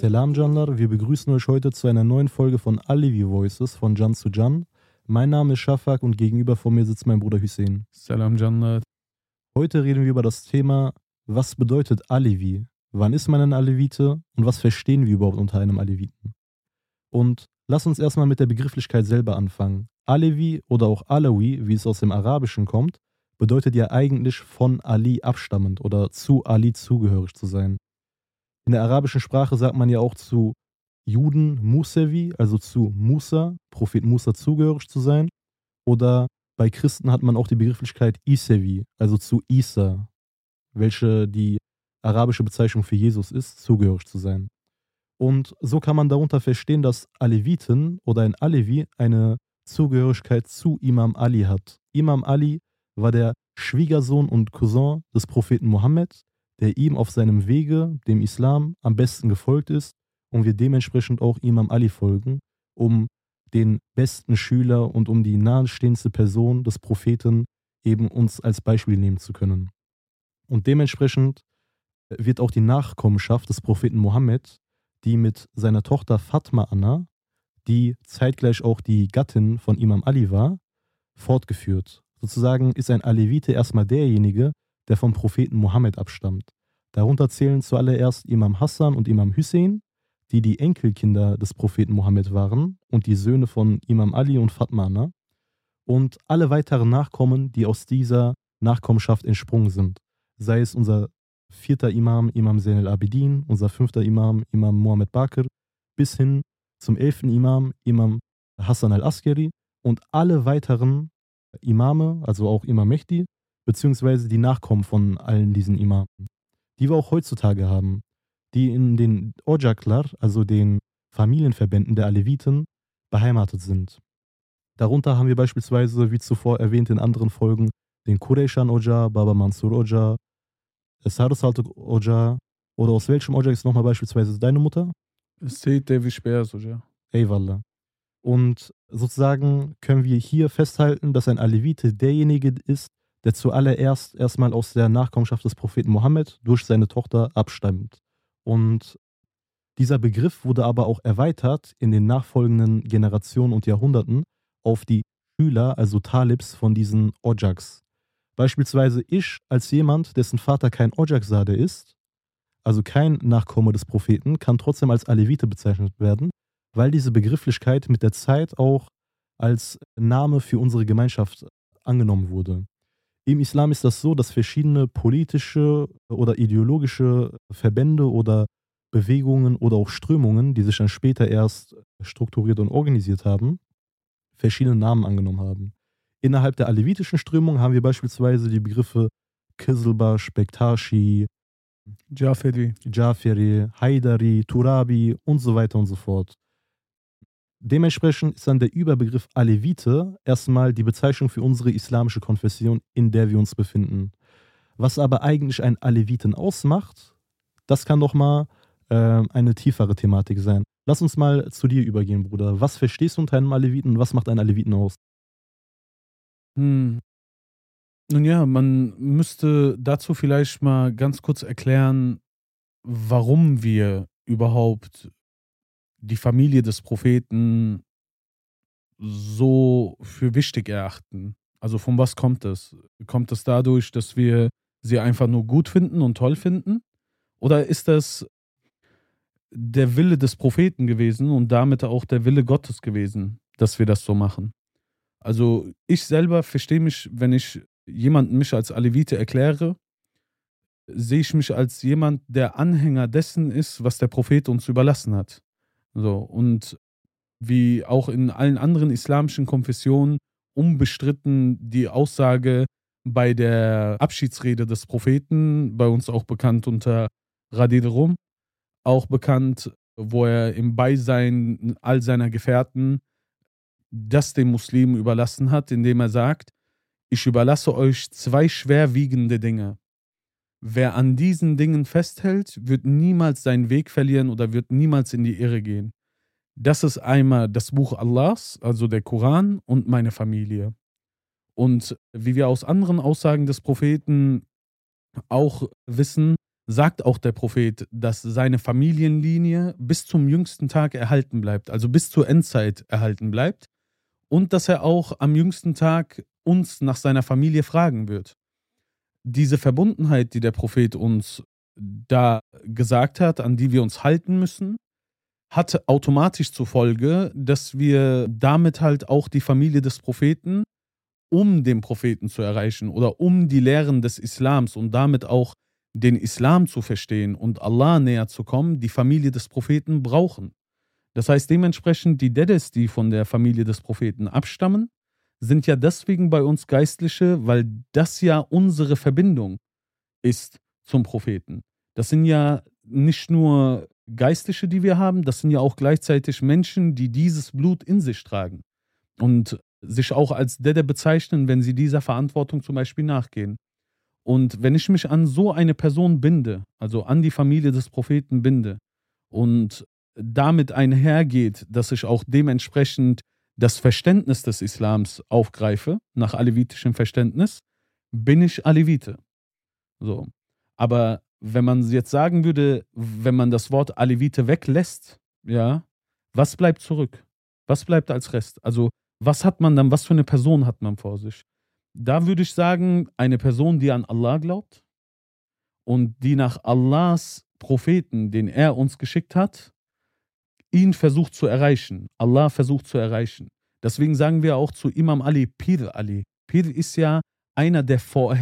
Selam Canlar, wir begrüßen euch heute zu einer neuen Folge von Alevi Voices von Can zu Can. Mein Name ist Shafak und gegenüber von mir sitzt mein Bruder Hüseyin. Salam Jannat. Heute reden wir über das Thema, was bedeutet Alevi? Wann ist man ein Alevite und was verstehen wir überhaupt unter einem Aleviten? Und lass uns erstmal mit der Begrifflichkeit selber anfangen. Alevi oder auch Alawi, wie es aus dem Arabischen kommt, bedeutet ja eigentlich von Ali abstammend oder zu Ali zugehörig zu sein. In der arabischen Sprache sagt man ja auch zu Juden Musevi, also zu Musa, Prophet Musa zugehörig zu sein. Oder bei Christen hat man auch die Begrifflichkeit Isevi, also zu Isa, welche die arabische Bezeichnung für Jesus ist, zugehörig zu sein. Und so kann man darunter verstehen, dass Aleviten oder ein Alevi eine Zugehörigkeit zu Imam Ali hat. Imam Ali war der Schwiegersohn und Cousin des Propheten Mohammed, der ihm auf seinem Wege, dem Islam, am besten gefolgt ist und wir dementsprechend auch Imam Ali folgen, um den besten Schüler und um die nahestehendste Person des Propheten eben uns als Beispiel nehmen zu können. Und dementsprechend wird auch die Nachkommenschaft des Propheten Mohammed, die mit seiner Tochter Fatma Anna, die zeitgleich auch die Gattin von Imam Ali war, fortgeführt. Sozusagen ist ein Alevite erstmal derjenige, der vom Propheten Mohammed abstammt. Darunter zählen zuallererst Imam Hassan und Imam Hussein, die die Enkelkinder des Propheten Mohammed waren und die Söhne von Imam Ali und Fatma Anna und alle weiteren Nachkommen, die aus dieser Nachkommenschaft entsprungen sind. Sei es unser 4. Imam, Imam Zain al-Abidin, unser 5. Imam, Imam Mohammed Bakr, bis hin zum 11. Imam, Imam Hassan al-Askari und alle weiteren Imame, also auch Imam Mehdi, beziehungsweise die Nachkommen von allen diesen Imamen, die wir auch heutzutage haben, die in den Ojaklar, also den Familienverbänden der Aleviten, beheimatet sind. Darunter haben wir beispielsweise, wie zuvor erwähnt in anderen Folgen, den Qureyshan Oja, Baba Mansur Oja, Sarus Saltuk Oja, oder aus welchem Oja ist nochmal beispielsweise deine Mutter? Seyd Devish Beyaz Hoca. Eyvallah. Und sozusagen können wir hier festhalten, dass ein Alevite derjenige ist, der zuallererst erstmal aus der Nachkommenschaft des Propheten Mohammed durch seine Tochter abstammt. Und dieser Begriff wurde aber auch erweitert in den nachfolgenden Generationen und Jahrhunderten auf die Schüler, also Talibs von diesen Ojaks. Beispielsweise ich als jemand, dessen Vater kein Ojaksade ist, also kein Nachkomme des Propheten, kann trotzdem als Alevite bezeichnet werden, weil diese Begrifflichkeit mit der Zeit auch als Name für unsere Gemeinschaft angenommen wurde. Im Islam ist das so, dass verschiedene politische oder ideologische Verbände oder Bewegungen oder auch Strömungen, die sich dann später erst strukturiert und organisiert haben, verschiedene Namen angenommen haben. Innerhalb der alevitischen Strömung haben wir beispielsweise die Begriffe Kizilbash, Bektashi, Jaferi, Haidari, Turabi und so weiter und so fort. Dementsprechend ist dann der Überbegriff Alevite erstmal die Bezeichnung für unsere islamische Konfession, in der wir uns befinden. Was aber eigentlich ein Aleviten ausmacht, das kann doch mal eine tiefere Thematik sein. Lass uns mal zu dir übergehen, Bruder. Was verstehst du unter einem Aleviten und was macht einen Aleviten aus? Nun ja, man müsste dazu vielleicht mal ganz kurz erklären, warum wir überhaupt die Familie des Propheten so für wichtig erachten. Also von was kommt es? Kommt es dadurch, dass wir sie einfach nur gut finden und toll finden? Oder ist das der Wille des Propheten gewesen und damit auch der Wille Gottes gewesen, dass wir das so machen? Also ich selber verstehe mich, wenn ich jemanden mich als Alevite erkläre, sehe ich mich als jemand, der Anhänger dessen ist, was der Prophet uns überlassen hat. So, und wie auch in allen anderen islamischen Konfessionen unbestritten die Aussage bei der Abschiedsrede des Propheten, bei uns auch bekannt unter Radid Rum, auch bekannt, wo er im Beisein all seiner Gefährten das den Muslimen überlassen hat, indem er sagt, ich überlasse euch 2 schwerwiegende Dinge. Wer an diesen Dingen festhält, wird niemals seinen Weg verlieren oder wird niemals in die Irre gehen. Das ist einmal das Buch Allahs, also der Koran, und meine Familie. Und wie wir aus anderen Aussagen des Propheten auch wissen, sagt auch der Prophet, dass seine Familienlinie bis zum jüngsten Tag erhalten bleibt, also bis zur Endzeit erhalten bleibt und dass er auch am jüngsten Tag uns nach seiner Familie fragen wird. Diese Verbundenheit, die der Prophet uns da gesagt hat, an die wir uns halten müssen, hat automatisch zur Folge, dass wir damit halt auch die Familie des Propheten, um den Propheten zu erreichen oder um die Lehren des Islams und damit auch den Islam zu verstehen und Allah näher zu kommen, die Familie des Propheten brauchen. Das heißt dementsprechend, die Dedes, die von der Familie des Propheten abstammen, sind ja deswegen bei uns Geistliche, weil das ja unsere Verbindung ist zum Propheten. Das sind ja nicht nur Geistliche, die wir haben, das sind ja auch gleichzeitig Menschen, die dieses Blut in sich tragen und sich auch als Dede bezeichnen, wenn sie dieser Verantwortung zum Beispiel nachgehen. Und wenn ich mich an so eine Person binde, also an die Familie des Propheten binde und damit einhergeht, dass ich auch dementsprechend das Verständnis des Islams aufgreife, nach alevitischem Verständnis, bin ich Alevite. So. Aber wenn man jetzt sagen würde, wenn man das Wort Alevite weglässt, ja, was bleibt zurück? Was bleibt als Rest? Also, was hat man dann, was für eine Person hat man vor sich? Da würde ich sagen, eine Person, die an Allah glaubt und die nach Allahs Propheten, den er uns geschickt hat, ihn versucht zu erreichen. Allah versucht zu erreichen. Deswegen sagen wir auch zu Imam Ali, Pir Ali. Pir ist ja einer, der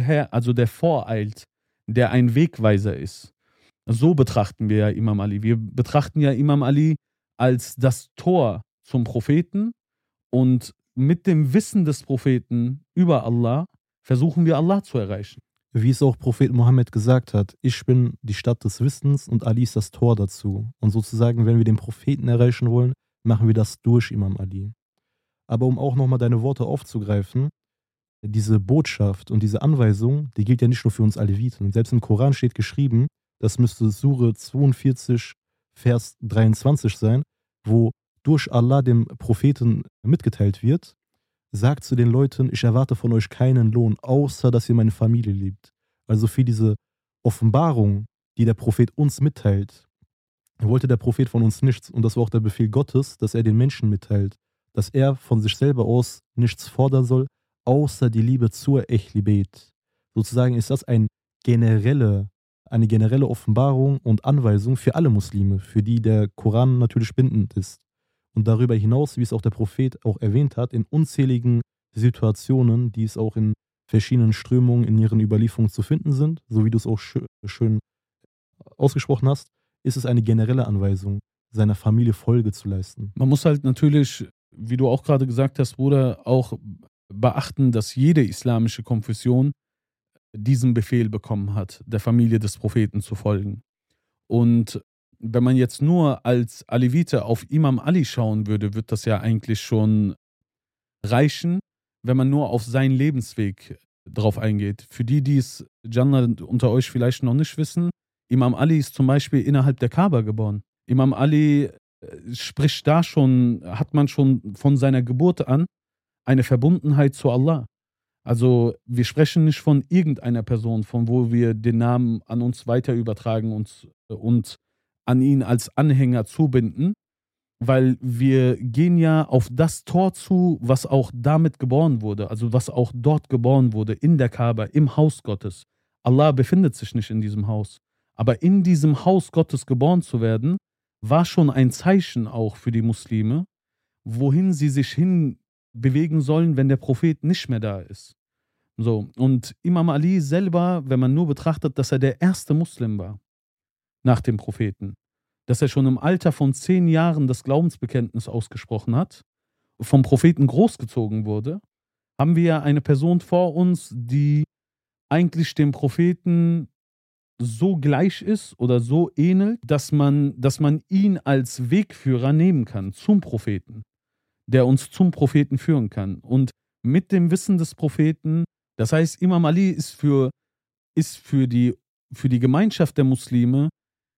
der voreilt, der ein Wegweiser ist. So betrachten wir ja Imam Ali. Wir betrachten ja Imam Ali als das Tor zum Propheten und mit dem Wissen des Propheten über Allah versuchen wir Allah zu erreichen. Wie es auch Prophet Mohammed gesagt hat, ich bin die Stadt des Wissens und Ali ist das Tor dazu. Und sozusagen, wenn wir den Propheten erreichen wollen, machen wir das durch Imam Ali. Aber um auch nochmal deine Worte aufzugreifen, diese Botschaft und diese Anweisung, die gilt ja nicht nur für uns Aleviten. Selbst im Koran steht geschrieben, das müsste Sure 42, Vers 23 sein, wo durch Allah dem Propheten mitgeteilt wird, sagt zu den Leuten, ich erwarte von euch keinen Lohn, außer dass ihr meine Familie liebt. Also für diese Offenbarung, die der Prophet uns mitteilt, wollte der Prophet von uns nichts. Und das war auch der Befehl Gottes, dass er den Menschen mitteilt, dass er von sich selber aus nichts fordern soll, außer die Liebe zur Echlibet. Sozusagen ist das eine generelle Offenbarung und Anweisung für alle Muslime, für die der Koran natürlich bindend ist. Und darüber hinaus, wie es auch der Prophet auch erwähnt hat, in unzähligen Situationen, die es auch in verschiedenen Strömungen in ihren Überlieferungen zu finden sind, so wie du es auch schön ausgesprochen hast, ist es eine generelle Anweisung, seiner Familie Folge zu leisten. Man muss halt natürlich, wie du auch gerade gesagt hast, Bruder, auch beachten, dass jede islamische Konfession diesen Befehl bekommen hat, der Familie des Propheten zu folgen. Und wenn man jetzt nur als Alevite auf Imam Ali schauen würde, wird das ja eigentlich schon reichen, wenn man nur auf seinen Lebensweg drauf eingeht. Für die, die es, Jannah, unter euch vielleicht noch nicht wissen, Imam Ali ist zum Beispiel innerhalb der Kaaba geboren. Imam Ali spricht da schon, hat man schon von seiner Geburt an eine Verbundenheit zu Allah. Also wir sprechen nicht von irgendeiner Person, von wo wir den Namen an uns weiter übertragen und an ihn als Anhänger zubinden, weil wir gehen ja auf das Tor zu, was auch damit geboren wurde, also was auch dort geboren wurde, in der Kaaba, im Haus Gottes. Allah befindet sich nicht in diesem Haus. Aber in diesem Haus Gottes geboren zu werden, war schon ein Zeichen auch für die Muslime, wohin sie sich hin bewegen sollen, wenn der Prophet nicht mehr da ist. So, und Imam Ali selber, wenn man nur betrachtet, dass er der erste Muslim war nach dem Propheten, dass er schon im Alter von 10 Jahren das Glaubensbekenntnis ausgesprochen hat, vom Propheten großgezogen wurde, haben wir eine Person vor uns, die eigentlich dem Propheten so gleich ist oder so ähnelt, dass man ihn als Wegführer nehmen kann zum Propheten, der uns zum Propheten führen kann. Und mit dem Wissen des Propheten, das heißt, Imam Ali ist für die Gemeinschaft der Muslime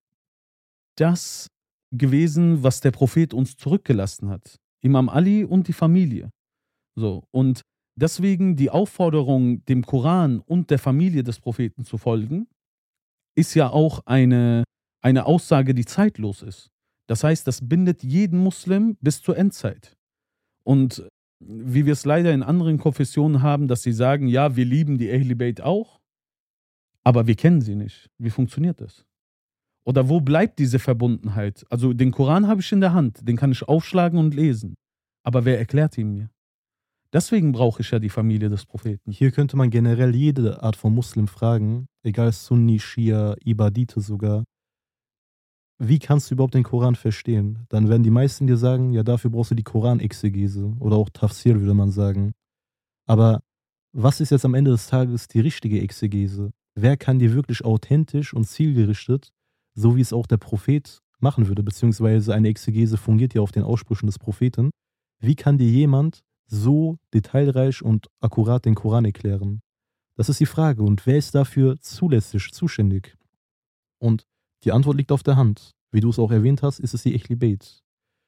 das gewesen, was der Prophet uns zurückgelassen hat. Imam Ali und die Familie. So, und deswegen die Aufforderung, dem Koran und der Familie des Propheten zu folgen, ist ja auch eine Aussage, die zeitlos ist. Das heißt, das bindet jeden Muslim bis zur Endzeit. Und wie wir es leider in anderen Konfessionen haben, dass sie sagen, ja, wir lieben die Ahlul Bayt auch, aber wir kennen sie nicht. Wie funktioniert das? Oder wo bleibt diese Verbundenheit? Also den Koran habe ich in der Hand, den kann ich aufschlagen und lesen. Aber wer erklärt ihn mir? Deswegen brauche ich ja die Familie des Propheten. Hier könnte man generell jede Art von Muslim fragen, egal Sunni, Schia, Ibadite sogar. Wie kannst du überhaupt den Koran verstehen? Dann werden die meisten dir sagen, ja, dafür brauchst du die Koranexegese oder auch Tafsir, würde man sagen. Aber was ist jetzt am Ende des Tages die richtige Exegese? Wer kann dir wirklich authentisch und zielgerichtet, so wie es auch der Prophet machen würde, beziehungsweise eine Exegese fungiert ja auf den Aussprüchen des Propheten, wie kann dir jemand so detailreich und akkurat den Koran erklären? Das ist die Frage. Und wer ist dafür zulässig, zuständig? Und die Antwort liegt auf der Hand. Wie du es auch erwähnt hast, ist es die Ahlul Bayt.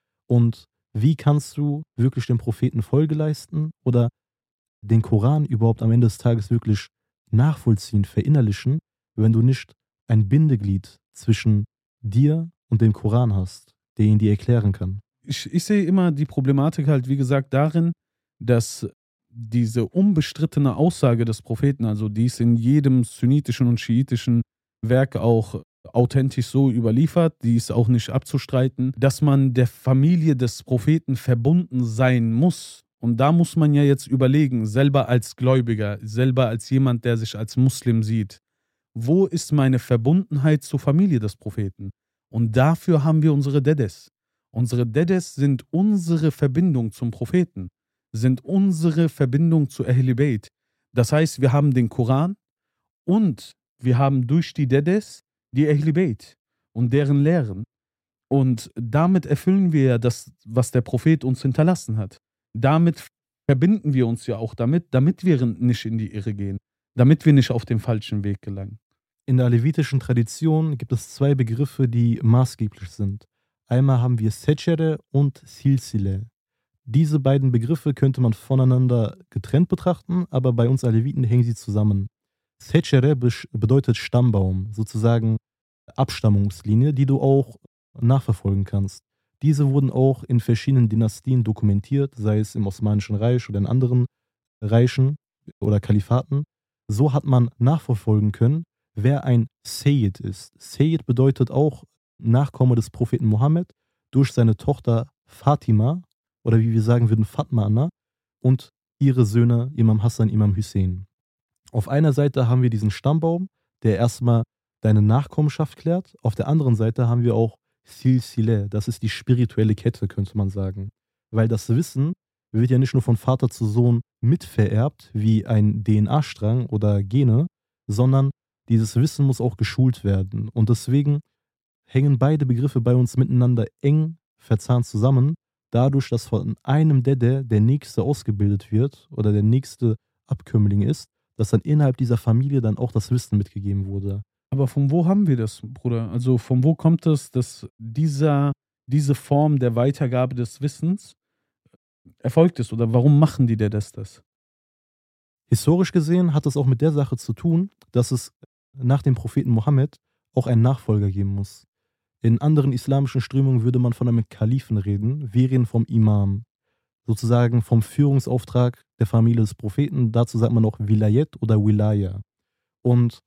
Und wie kannst du wirklich dem Propheten Folge leisten oder den Koran überhaupt am Ende des Tages wirklich nachvollziehen, verinnerlichen, wenn du nicht ein Bindeglied zwischen dir und dem Koran hast, der ihn dir erklären kann? Ich sehe immer die Problematik halt, wie gesagt, darin, dass diese unbestrittene Aussage des Propheten, also die ist in jedem sunnitischen und schiitischen Werk auch authentisch so überliefert, die ist auch nicht abzustreiten, dass man der Familie des Propheten verbunden sein muss. Und da muss man ja jetzt überlegen, selber als Gläubiger, selber als jemand, der sich als Muslim sieht, wo ist meine Verbundenheit zur Familie des Propheten? Und dafür haben wir unsere Dedes. Unsere Dedes sind unsere Verbindung zum Propheten, sind unsere Verbindung zu Ahlul Bayt. Das heißt, wir haben den Koran und wir haben durch die Dedes die Ahlul Bayt und deren Lehren. Und damit erfüllen wir ja das, was der Prophet uns hinterlassen hat. Damit verbinden wir uns ja auch damit wir nicht in die Irre gehen, damit wir nicht auf den falschen Weg gelangen. In der alevitischen Tradition gibt es zwei Begriffe, die maßgeblich sind. Einmal haben wir Secere und Silsile. Diese beiden Begriffe könnte man voneinander getrennt betrachten, aber bei uns Aleviten hängen sie zusammen. Secere bedeutet Stammbaum, sozusagen Abstammungslinie, die du auch nachverfolgen kannst. Diese wurden auch in verschiedenen Dynastien dokumentiert, sei es im Osmanischen Reich oder in anderen Reichen oder Kalifaten. So hat man nachverfolgen können, wer ein Sayyid ist. Sayyid bedeutet auch Nachkomme des Propheten Mohammed durch seine Tochter Fatima oder wie wir sagen würden Fatma Anna und ihre Söhne Imam Hassan, Imam Hussein. Auf einer Seite haben wir diesen Stammbaum, der erstmal deine Nachkommenschaft klärt. Auf der anderen Seite haben wir auch Silsile, das ist die spirituelle Kette, könnte man sagen. Weil das Wissen wird ja nicht nur von Vater zu Sohn mitvererbt, wie ein DNA-Strang oder Gene, sondern dieses Wissen muss auch geschult werden. Und deswegen hängen beide Begriffe bei uns miteinander eng verzahnt zusammen, dadurch, dass von einem Dede der nächste ausgebildet wird oder der nächste Abkömmling ist, dass dann innerhalb dieser Familie dann auch das Wissen mitgegeben wurde. Aber von wo haben wir das, Bruder? Also von wo kommt es, dass diese Form der Weitergabe des Wissens erfolgt ist? Oder warum machen die das? Historisch gesehen hat es auch mit der Sache zu tun, dass es nach dem Propheten Mohammed auch einen Nachfolger geben muss. In anderen islamischen Strömungen würde man von einem Kalifen reden, wir reden vom Imam, sozusagen vom Führungsauftrag der Familie des Propheten. Dazu sagt man auch Vilayet oder Wilaya. Und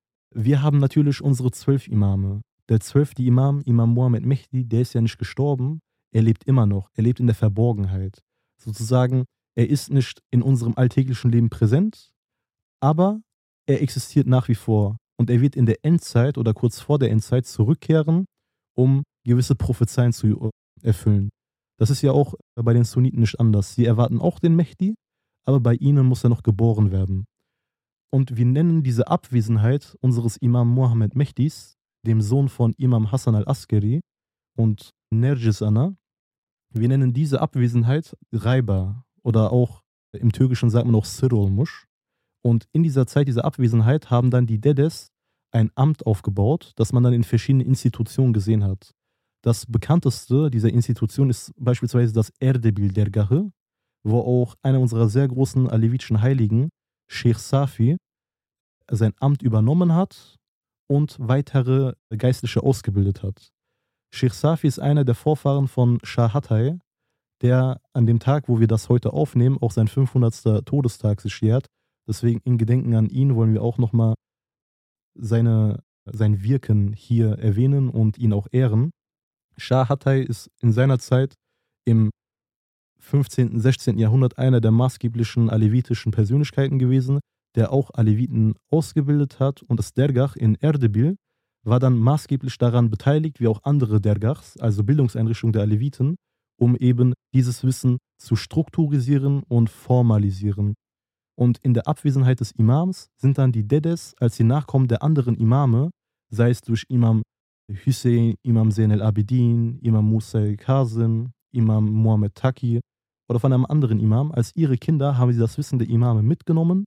wir haben natürlich unsere 12 Imame. Der 12. Imam, Imam Mohammed Mehdi, der ist ja nicht gestorben, er lebt immer noch, er lebt in der Verborgenheit. Sozusagen, er ist nicht in unserem alltäglichen Leben präsent, aber er existiert nach wie vor. Und er wird in der Endzeit oder kurz vor der Endzeit zurückkehren, um gewisse Prophezeien zu erfüllen. Das ist ja auch bei den Sunniten nicht anders. Sie erwarten auch den Mehdi, aber bei ihnen muss er noch geboren werden. Und wir nennen diese Abwesenheit unseres Imam Mohammed Mehdis, dem Sohn von Imam Hassan al-Askari und Nerjis Ana, wir nennen diese Abwesenheit Reiba oder auch im Türkischen sagt man auch Sirolmuş. Und in dieser Zeit dieser Abwesenheit haben dann die Dedes ein Amt aufgebaut, das man dann in verschiedenen Institutionen gesehen hat. Das bekannteste dieser Institution ist beispielsweise das Erdebil Dergahı, wo auch einer unserer sehr großen alevitischen Heiligen, Sheikh Safi, sein Amt übernommen hat und weitere Geistliche ausgebildet hat. Sheikh Safi ist einer der Vorfahren von Shah Hatay, der an dem Tag, wo wir das heute aufnehmen, auch sein 500. Todestag sich jährt. Deswegen in Gedenken an ihn wollen wir auch nochmal sein Wirken hier erwähnen und ihn auch ehren. Shah Hatay ist in seiner Zeit im 15., 16. Jahrhundert einer der maßgeblichen alevitischen Persönlichkeiten gewesen, der auch Aleviten ausgebildet hat, und das Dergah in Erdebil war dann maßgeblich daran beteiligt, wie auch andere Dergahs, also Bildungseinrichtungen der Aleviten, um eben dieses Wissen zu strukturisieren und formalisieren. Und in der Abwesenheit des Imams sind dann die Dedes als die Nachkommen der anderen Imame, sei es durch Imam Hussein, Imam Zain al-Abidin, Imam Musa al-Kazim, Imam Muhammad Taqi oder von einem anderen Imam, als ihre Kinder haben sie das Wissen der Imame mitgenommen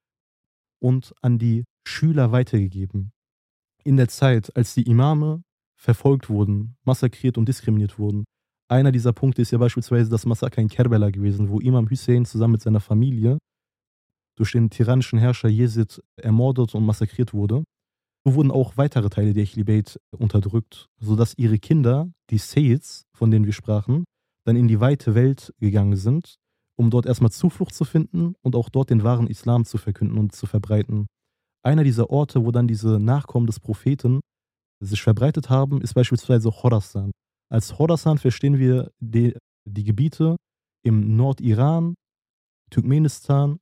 und an die Schüler weitergegeben. In der Zeit, als die Imame verfolgt wurden, massakriert und diskriminiert wurden, einer dieser Punkte ist ja beispielsweise das Massaker in Kerbela gewesen, wo Imam Hussein zusammen mit seiner Familie durch den tyrannischen Herrscher Yezid ermordet und massakriert wurde. So wurden auch weitere Teile der Ahlul-Bayt unterdrückt, sodass ihre Kinder, die Sayyids, von denen wir sprachen, dann in die weite Welt gegangen sind, um dort erstmal Zuflucht zu finden und auch dort den wahren Islam zu verkünden und zu verbreiten. Einer dieser Orte, wo dann diese Nachkommen des Propheten sich verbreitet haben, ist beispielsweise Khorasan. Als Khorasan verstehen wir die Gebiete im Nordiran, Turkmenistan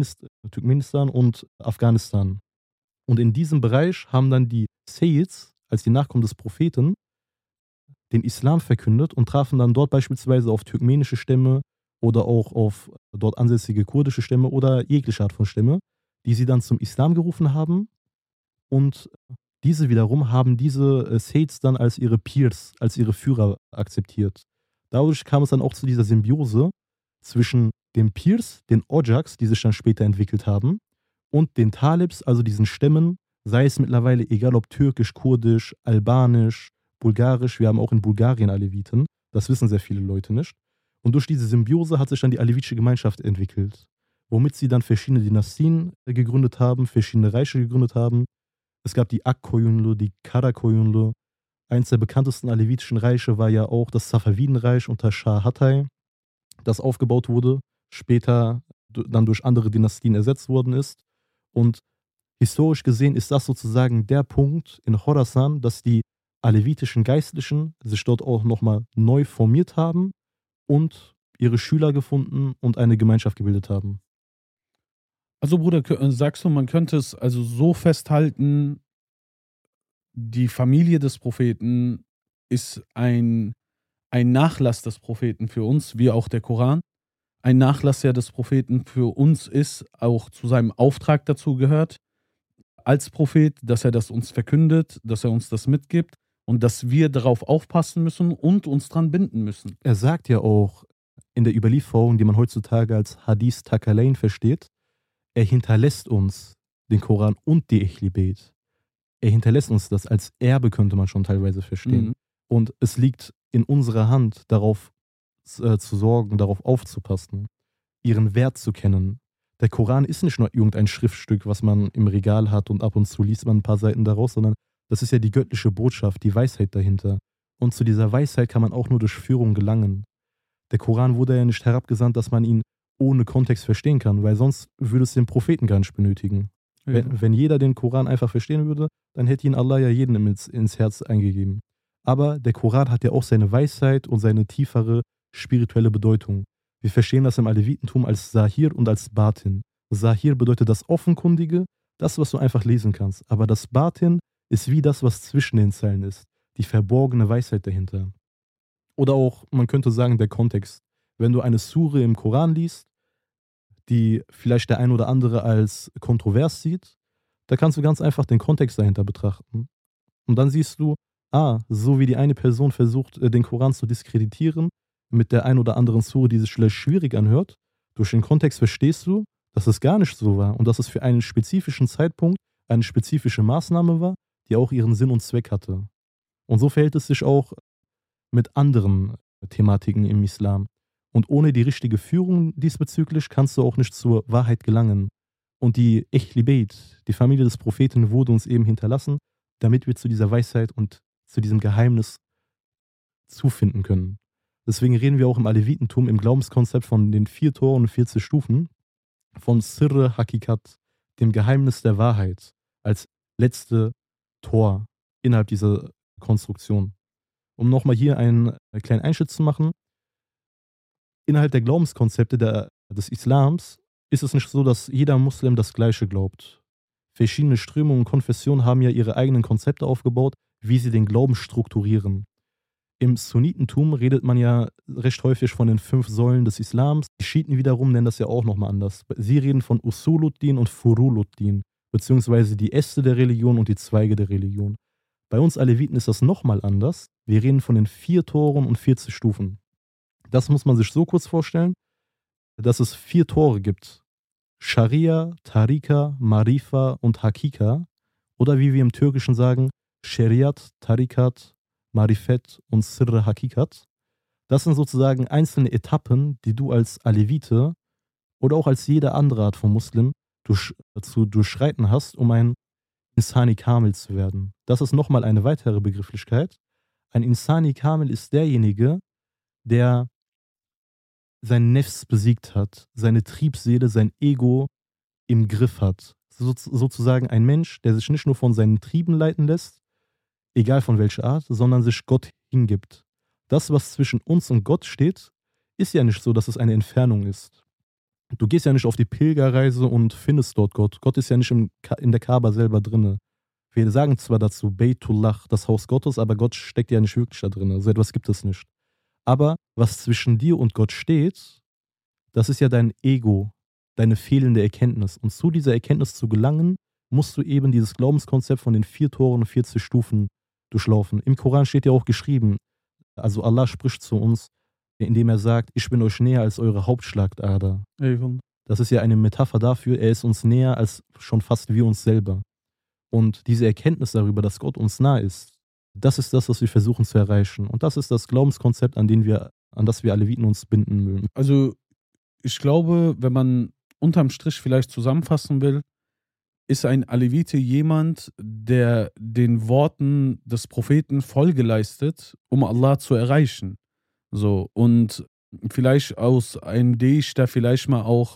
und Afghanistan. Und in diesem Bereich haben dann die Sayyids, als die Nachkommen des Propheten, den Islam verkündet und trafen dann dort beispielsweise auf turkmenische Stämme oder auch auf dort ansässige kurdische Stämme oder jegliche Art von Stämme, die sie dann zum Islam gerufen haben. Und diese wiederum haben diese Sayyids dann als ihre Peers, als ihre Führer akzeptiert. Dadurch kam es dann auch zu dieser Symbiose zwischen den Peers, den Ojaks, die sich dann später entwickelt haben, und den Talibs, also diesen Stämmen, sei es mittlerweile egal ob türkisch, kurdisch, albanisch, bulgarisch, wir haben auch in Bulgarien Aleviten, das wissen sehr viele Leute nicht. Und durch diese Symbiose hat sich dann die alevitische Gemeinschaft entwickelt, womit sie dann verschiedene Dynastien gegründet haben, verschiedene Reiche gegründet haben. Es gab die Akkoyunlu, die Karakoyunlu. Eins der bekanntesten alevitischen Reiche war ja auch das Safavidenreich unter Shah Hatay, das aufgebaut wurde, später dann durch andere Dynastien ersetzt worden ist. Und historisch gesehen ist das sozusagen der Punkt in Khorasan, dass die alevitischen Geistlichen sich dort auch nochmal neu formiert haben und ihre Schüler gefunden und eine Gemeinschaft gebildet haben. Also Bruder, sagst du, man könnte es also so festhalten, die Familie des Propheten ist ein Nachlass des Propheten für uns, wie auch der Koran. Ein Nachlass ja des Propheten für uns ist, auch zu seinem Auftrag dazu gehört, als Prophet, dass er das uns verkündet, dass er uns das mitgibt und dass wir darauf aufpassen müssen und uns dran binden müssen. Er sagt ja auch in der Überlieferung, die man heutzutage als Hadith Thaqalain versteht, er hinterlässt uns den Koran und die Ahlul-Bayt. Er hinterlässt uns das als Erbe, könnte man schon teilweise verstehen. Mhm. Und es liegt in unserer Hand, darauf zu sorgen, darauf aufzupassen, ihren Wert zu kennen. Der Koran ist nicht nur irgendein Schriftstück, was man im Regal hat und ab und zu liest man ein paar Seiten daraus, sondern das ist ja die göttliche Botschaft, die Weisheit dahinter. Und zu dieser Weisheit kann man auch nur durch Führung gelangen. Der Koran wurde ja nicht herabgesandt, dass man ihn ohne Kontext verstehen kann, weil sonst würde es den Propheten gar nicht benötigen. Ja. Wenn jeder den Koran einfach verstehen würde, dann hätte ihn Allah ja jedem ins Herz eingegeben. Aber der Koran hat ja auch seine Weisheit und seine tiefere spirituelle Bedeutung. Wir verstehen das im Alevitentum als Sahir und als Batin. Sahir bedeutet das Offenkundige, das, was du einfach lesen kannst. Aber das Batin ist wie das, was zwischen den Zeilen ist. Die verborgene Weisheit dahinter. Oder auch, man könnte sagen, der Kontext. Wenn du eine Sure im Koran liest, die vielleicht der ein oder andere als kontrovers sieht, da kannst du ganz einfach den Kontext dahinter betrachten. Und dann siehst du, so wie die eine Person versucht, den Koran zu diskreditieren, mit der ein oder anderen Sure, die sich vielleicht schwierig anhört, durch den Kontext verstehst du, dass es gar nicht so war und dass es für einen spezifischen Zeitpunkt eine spezifische Maßnahme war, die auch ihren Sinn und Zweck hatte. Und so verhält es sich auch mit anderen Thematiken im Islam. Und ohne die richtige Führung diesbezüglich kannst du auch nicht zur Wahrheit gelangen. Und die Ahlul-Bayt, die Familie des Propheten, wurde uns eben hinterlassen damit wir zu dieser Weisheit und zu diesem Geheimnis zufinden können. Deswegen reden wir auch im Alevitentum, im Glaubenskonzept von den 4 Toren und 40 Stufen, von Sirre Hakikat, dem Geheimnis der Wahrheit, als letzte Tor innerhalb dieser Konstruktion. Um nochmal hier einen kleinen Einschnitt zu machen, innerhalb der Glaubenskonzepte des Islams ist es nicht so, dass jeder Muslim das Gleiche glaubt. Verschiedene Strömungen und Konfessionen haben ja ihre eigenen Konzepte aufgebaut, wie sie den Glauben strukturieren. Im Sunnitentum redet man ja recht häufig von den 5 Säulen des Islams. Die Schiiten wiederum nennen das ja auch nochmal anders. Sie reden von Usuluddin und Furuluddin, beziehungsweise die Äste der Religion und die Zweige der Religion. Bei uns Aleviten ist das nochmal anders. Wir reden von den 4 Toren und 40 Stufen. Das muss man sich so kurz vorstellen, dass es 4 Tore gibt. Scharia, Tarika, Marifa und Hakika. Oder wie wir im Türkischen sagen, Şeriat, Tarikat, Marifet und Sirre Hakikat. Das sind sozusagen einzelne Etappen, die du als Alevite oder auch als jede andere Art von Muslim zu durchschreiten hast, um ein Insani Kamil zu werden. Das ist nochmal eine weitere Begrifflichkeit. Ein Insani Kamil ist derjenige, der sein Nefs besiegt hat, seine Triebseele, sein Ego im Griff hat. Sozusagen ein Mensch, der sich nicht nur von seinen Trieben leiten lässt, egal von welcher Art, sondern sich Gott hingibt. Das, was zwischen uns und Gott steht, ist ja nicht so, dass es eine Entfernung ist. Du gehst ja nicht auf die Pilgerreise und findest dort Gott. Gott ist ja nicht in der Kaaba selber drinne. Wir sagen zwar dazu Baytullah, das Haus Gottes, aber Gott steckt ja nicht wirklich da drin. So etwas gibt es nicht. Aber was zwischen dir und Gott steht, das ist ja dein Ego, deine fehlende Erkenntnis. Und zu dieser Erkenntnis zu gelangen, musst du eben dieses Glaubenskonzept von den 4 Toren und 40 Stufen durchlaufen. Im Koran steht ja auch geschrieben, also Allah spricht zu uns, indem er sagt, ich bin euch näher als eure Hauptschlagader. Das ist ja eine Metapher dafür, er ist uns näher als schon fast wir uns selber. Und diese Erkenntnis darüber, dass Gott uns nah ist, das ist das, was wir versuchen zu erreichen. Und das ist das Glaubenskonzept, an das wir Aleviten uns binden mögen. Also ich glaube, wenn man unterm Strich vielleicht zusammenfassen will, ist ein Alevite jemand, der den Worten des Propheten Folge leistet, um Allah zu erreichen. So, und vielleicht aus einem Dichter vielleicht mal auch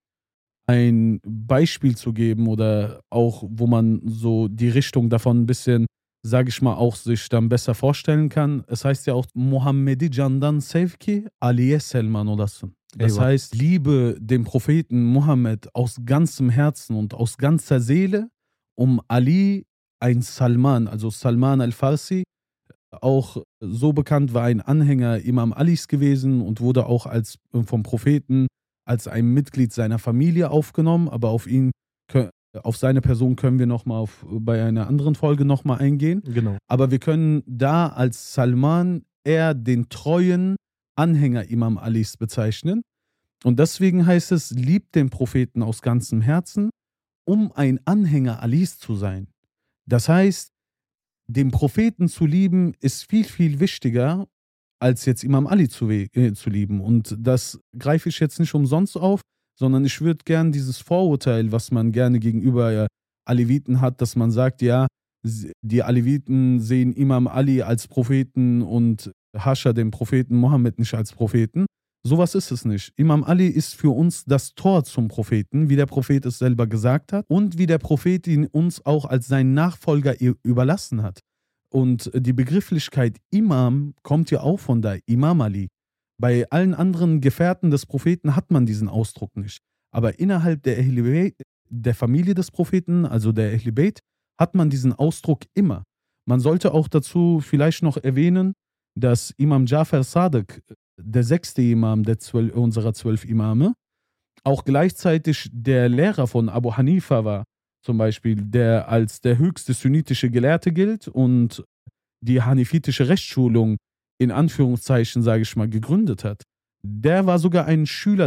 ein Beispiel zu geben oder auch, wo man so die Richtung davon ein bisschen, sage ich mal, auch sich dann besser vorstellen kann. Es heißt ja auch Muhammedi Candan Sevki Aliye Selman olasın. Das heißt, liebe den Propheten Mohammed aus ganzem Herzen und aus ganzer Seele, um Ali, ein Salman, also Salman al-Farsi, auch so bekannt, war ein Anhänger Imam Alis gewesen und wurde auch vom Propheten als ein Mitglied seiner Familie aufgenommen, aber auf seine Person können wir nochmal bei einer anderen Folge nochmal eingehen. Genau. Aber wir können da als Salman eher den treuen Anhänger Imam Alis bezeichnen. Und deswegen heißt es, liebt den Propheten aus ganzem Herzen, um ein Anhänger Alis zu sein. Das heißt, den Propheten zu lieben ist viel, viel wichtiger, als jetzt Imam Ali zu lieben. Und das greife ich jetzt nicht umsonst auf, sondern ich würde gern dieses Vorurteil, was man gerne gegenüber Aleviten hat, dass man sagt, ja, die Aleviten sehen Imam Ali als Propheten und Hascha den Propheten Mohammed nicht als Propheten. Sowas ist es nicht. Imam Ali ist für uns das Tor zum Propheten, wie der Prophet es selber gesagt hat und wie der Prophet ihn uns auch als seinen Nachfolger überlassen hat. Und die Begrifflichkeit Imam kommt ja auch von da, Imam Ali. Bei allen anderen Gefährten des Propheten hat man diesen Ausdruck nicht. Aber innerhalb der Familie des Propheten, also der Ahl Bayt, hat man diesen Ausdruck immer. Man sollte auch dazu vielleicht noch erwähnen, dass Imam Jafar Sadiq, der 6. Imam unserer 12 Imame, auch gleichzeitig der Lehrer von Abu Hanifa war, zum Beispiel, der als der höchste sunnitische Gelehrte gilt und die hanifitische Rechtsschulung in Anführungszeichen, sage ich mal, gegründet hat. Der war sogar ein Schüler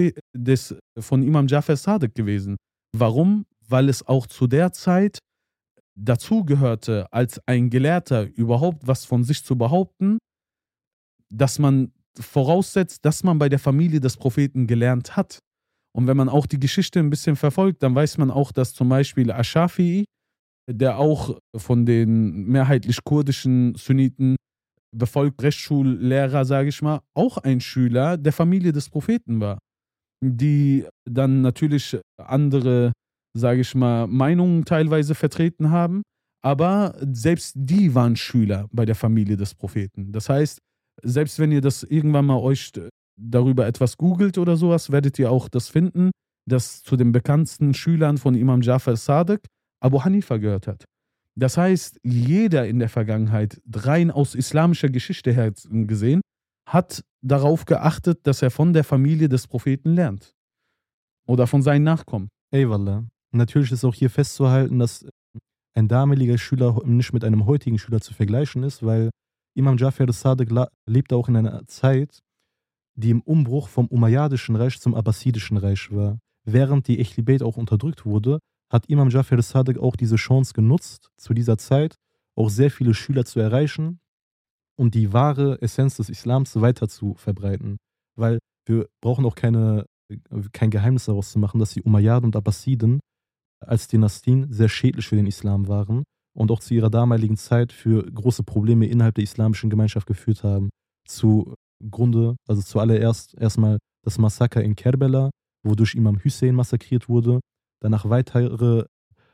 von Imam Jafar Sadiq gewesen. Warum? Weil es auch zu der Zeit dazu gehörte, als ein Gelehrter überhaupt was von sich zu behaupten, dass man voraussetzt, dass man bei der Familie des Propheten gelernt hat. Und wenn man auch die Geschichte ein bisschen verfolgt, dann weiß man auch, dass zum Beispiel Ash-Shafi'i der auch von den mehrheitlich kurdischen Sunniten befolgt, Rechtsschullehrer, sage ich mal, auch ein Schüler der Familie des Propheten war, die dann natürlich andere, sage ich mal, Meinungen teilweise vertreten haben, aber selbst die waren Schüler bei der Familie des Propheten. Das heißt, selbst wenn ihr das irgendwann mal euch darüber etwas googelt oder sowas, werdet ihr auch das finden, dass zu den bekanntesten Schülern von Imam Jafar Sadiq Abu Hanifa gehört hat. Das heißt, jeder in der Vergangenheit, rein aus islamischer Geschichte her gesehen, hat darauf geachtet, dass er von der Familie des Propheten lernt. Oder von seinen Nachkommen. Eyvallah. Natürlich ist auch hier festzuhalten, dass ein damaliger Schüler nicht mit einem heutigen Schüler zu vergleichen ist, weil Imam Jafar al-Sadiq lebte auch in einer Zeit, die im Umbruch vom Umayyadischen Reich zum Abbasidischen Reich war. Während die Ahlul-Bayt auch unterdrückt wurde, hat Imam Jafar al-Sadiq auch diese Chance genutzt, zu dieser Zeit auch sehr viele Schüler zu erreichen und die wahre Essenz des Islams weiter zu verbreiten. Weil wir brauchen auch kein Geheimnis daraus zu machen, dass die Umayyaden und Abbasiden als Dynastien sehr schädlich für den Islam waren und auch zu ihrer damaligen Zeit für große Probleme innerhalb der islamischen Gemeinschaft geführt haben. Also zuallererst erstmal das Massaker in Kerbela, wodurch Imam Hussein massakriert wurde, danach weitere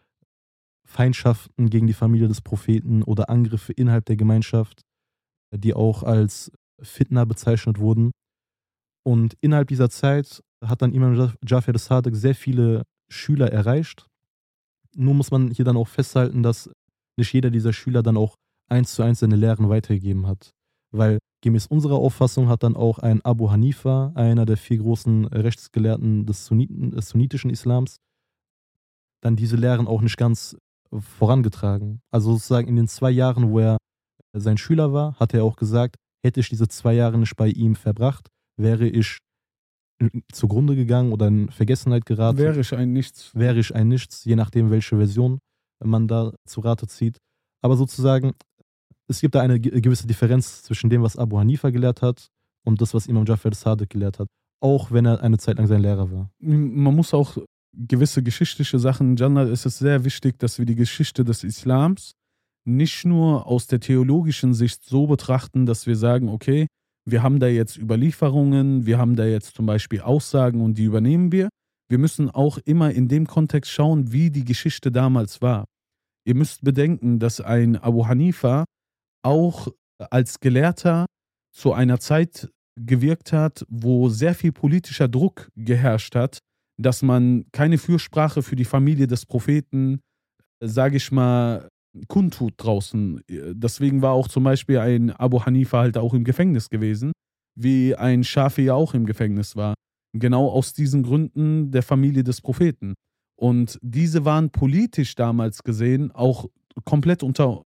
Feindschaften gegen die Familie des Propheten oder Angriffe innerhalb der Gemeinschaft, die auch als Fitna bezeichnet wurden. Und innerhalb dieser Zeit hat dann Imam Jafar al-Sadiq sehr viele Schüler erreicht. Nur muss man hier dann auch festhalten, dass nicht jeder dieser Schüler dann auch 1:1 seine Lehren weitergegeben hat. Weil gemäß unserer Auffassung hat dann auch ein Abu Hanifa, einer der 4 großen Rechtsgelehrten des sunnitischen Islams, dann diese Lehren auch nicht ganz vorangetragen. Also sozusagen in den 2 Jahren, wo er sein Schüler war, hat er auch gesagt, hätte ich diese 2 Jahre nicht bei ihm verbracht, wäre ich zugrunde gegangen oder in Vergessenheit geraten. Wäre ich ein Nichts. Wäre ich ein Nichts, je nachdem, welche Version man da zu Rate zieht. Aber sozusagen, es gibt da eine gewisse Differenz zwischen dem, was Abu Hanifa gelehrt hat und das, was Imam Jafar al-Sadiq gelehrt hat. Auch wenn er eine Zeit lang sein Lehrer war. Man muss auch gewisse geschichtliche Sachen, Jannah, ist es sehr wichtig, dass wir die Geschichte des Islams nicht nur aus der theologischen Sicht so betrachten, dass wir sagen, okay, wir haben da jetzt Überlieferungen, wir haben da jetzt zum Beispiel Aussagen und die übernehmen wir. Wir müssen auch immer in dem Kontext schauen, wie die Geschichte damals war. Ihr müsst bedenken, dass ein Abu Hanifa auch als Gelehrter zu einer Zeit gewirkt hat, wo sehr viel politischer Druck geherrscht hat, dass man keine Fürsprache für die Familie des Propheten, sage ich mal, kundtut draußen. Deswegen war auch zum Beispiel ein Abu Hanifa halt auch im Gefängnis gewesen, wie ein Schafi auch im Gefängnis war. Genau aus diesen Gründen der Familie des Propheten. Und diese waren politisch damals gesehen auch komplett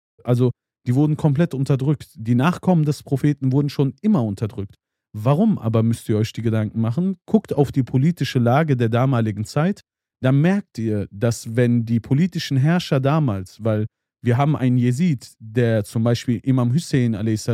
die wurden komplett unterdrückt. Die Nachkommen des Propheten wurden schon immer unterdrückt. Warum aber müsst ihr euch die Gedanken machen? Guckt auf die politische Lage der damaligen Zeit. Da merkt ihr, dass wenn die politischen Herrscher damals, weil wir haben einen Jesid, der zum Beispiel Imam Hussein a.s.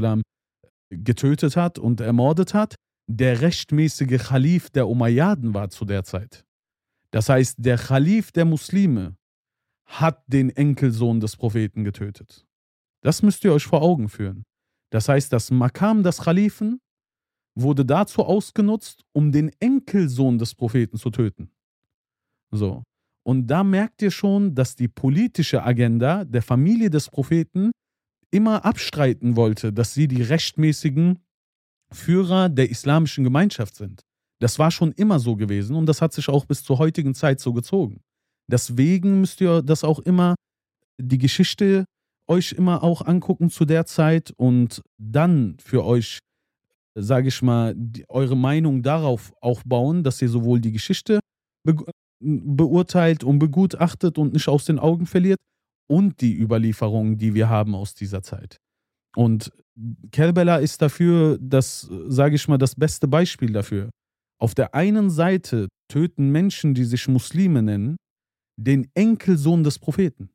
getötet hat und ermordet hat, der rechtmäßige Khalif der Umayyaden war zu der Zeit. Das heißt, der Khalif der Muslime hat den Enkelsohn des Propheten getötet. Das müsst ihr euch vor Augen führen. Das heißt, das Makam des Khalifen wurde dazu ausgenutzt, um den Enkelsohn des Propheten zu töten. So. Und da merkt ihr schon, dass die politische Agenda der Familie des Propheten immer abstreiten wollte, dass sie die rechtmäßigen Führer der islamischen Gemeinschaft sind. Das war schon immer so gewesen und das hat sich auch bis zur heutigen Zeit so gezogen. Deswegen müsst ihr das auch immer, die Geschichte euch immer auch angucken zu der Zeit und dann für euch, sage ich mal, eure Meinung darauf aufbauen, dass ihr sowohl die Geschichte beurteilt und begutachtet und nicht aus den Augen verliert und die Überlieferungen, die wir haben aus dieser Zeit. Und Kerbela ist dafür, sage ich mal, das beste Beispiel dafür. Auf der einen Seite töten Menschen, die sich Muslime nennen, den Enkelsohn des Propheten.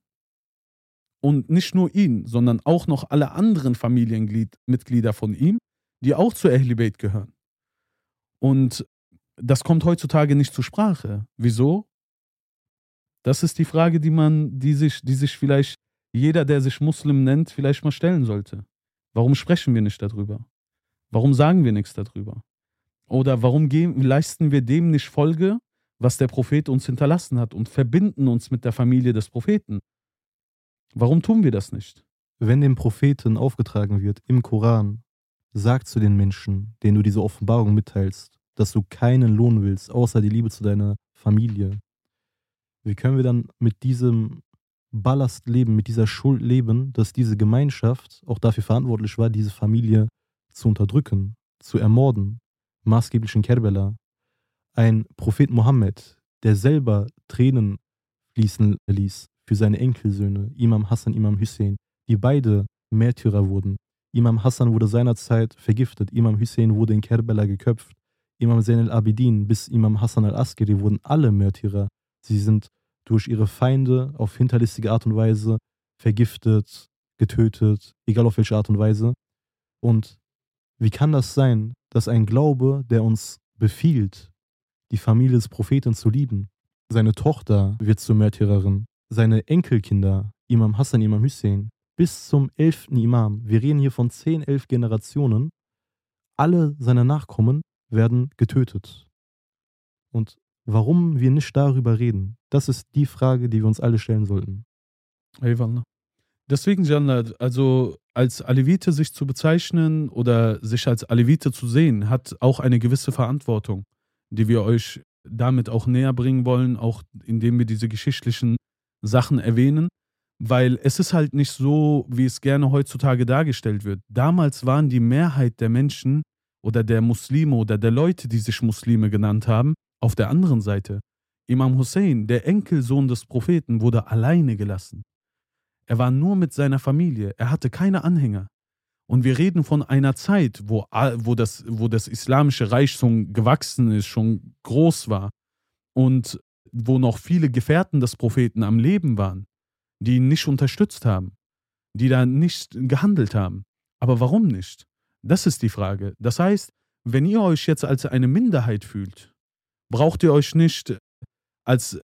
Und nicht nur ihn, sondern auch noch alle anderen Familienmitglieder von ihm, die auch zur Ahlul-Bayt gehören. Und das kommt heutzutage nicht zur Sprache. Wieso? Das ist die Frage, die sich vielleicht jeder, der sich Muslim nennt, vielleicht mal stellen sollte. Warum sprechen wir nicht darüber? Warum sagen wir nichts darüber? Oder warum leisten wir dem nicht Folge, was der Prophet uns hinterlassen hat und verbinden uns mit der Familie des Propheten? Warum tun wir das nicht? Wenn dem Propheten aufgetragen wird im Koran, sag zu den Menschen, denen du diese Offenbarung mitteilst, dass du keinen Lohn willst, außer die Liebe zu deiner Familie. Wie können wir dann mit diesem Ballast leben, mit dieser Schuld leben, dass diese Gemeinschaft auch dafür verantwortlich war, diese Familie zu unterdrücken, zu ermorden, maßgeblich in Kerbela. Ein Prophet Mohammed, der selber Tränen fließen ließ für seine Enkelsöhne, Imam Hassan, Imam Hussein, die beide Märtyrer wurden. Imam Hassan wurde seinerzeit vergiftet, Imam Hussein wurde in Kerbela geköpft, Imam Zain al-Abidin bis Imam Hassan al-Askari wurden alle Märtyrer. Sie sind durch ihre Feinde auf hinterlistige Art und Weise vergiftet, getötet, egal auf welche Art und Weise. Und wie kann das sein, dass ein Glaube, der uns befiehlt, die Familie des Propheten zu lieben, seine Tochter wird zur Märtyrerin, seine Enkelkinder, Imam Hassan, Imam Hussein, bis zum 11. Imam, wir reden hier von 10, 11 Generationen, alle seine Nachkommen werden getötet. Und warum wir nicht darüber reden, das ist die Frage, die wir uns alle stellen sollten. Eyvallah. Deswegen, Jannat, also als Alevite sich zu bezeichnen oder sich als Alevite zu sehen, hat auch eine gewisse Verantwortung, die wir euch damit auch näher bringen wollen, auch indem wir diese geschichtlichen Sachen erwähnen, weil es ist halt nicht so, wie es gerne heutzutage dargestellt wird. Damals waren die Mehrheit der Menschen oder der Muslime oder der Leute, die sich Muslime genannt haben, auf der anderen Seite. Imam Hussein, der Enkelsohn des Propheten, wurde alleine gelassen. Er war nur mit seiner Familie, er hatte keine Anhänger. Und wir reden von einer Zeit, wo das islamische Reich schon gewachsen ist, schon groß war und wo noch viele Gefährten des Propheten am Leben waren, die ihn nicht unterstützt haben, die da nicht gehandelt haben. Aber warum nicht? Das ist die Frage. Das heißt, wenn ihr euch jetzt als eine Minderheit fühlt, braucht ihr euch nicht als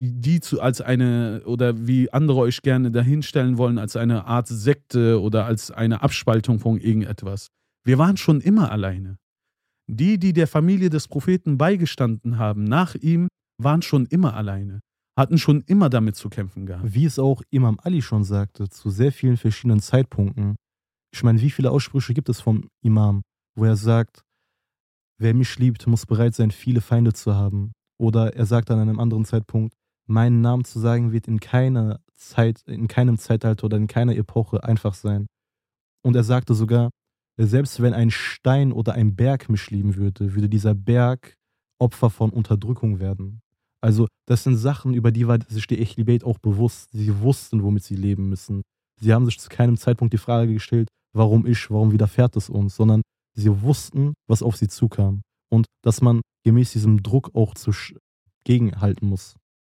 eine, oder wie andere euch gerne dahinstellen wollen, als eine Art Sekte oder als eine Abspaltung von irgendetwas. Wir waren schon immer alleine. Die der Familie des Propheten beigestanden haben nach ihm, waren schon immer alleine, hatten schon immer damit zu kämpfen gehabt. Wie es auch Imam Ali schon sagte, zu sehr vielen verschiedenen Zeitpunkten. Ich meine, wie viele Aussprüche gibt es vom Imam, wo er sagt, wer mich liebt, muss bereit sein, viele Feinde zu haben. Oder er sagt an einem anderen Zeitpunkt, meinen Namen zu sagen wird in keiner Zeit, in keinem Zeitalter oder in keiner Epoche einfach sein. Und er sagte sogar, selbst wenn ein Stein oder ein Berg mich lieben würde, würde dieser Berg Opfer von Unterdrückung werden. Also das sind Sachen, über die war sich die Ahlul-Bayt auch bewusst. Sie wussten, womit sie leben müssen. Sie haben sich zu keinem Zeitpunkt die Frage gestellt, warum widerfährt es uns, sondern sie wussten, was auf sie zukam. Und dass man gemäß diesem Druck auch gegenhalten muss.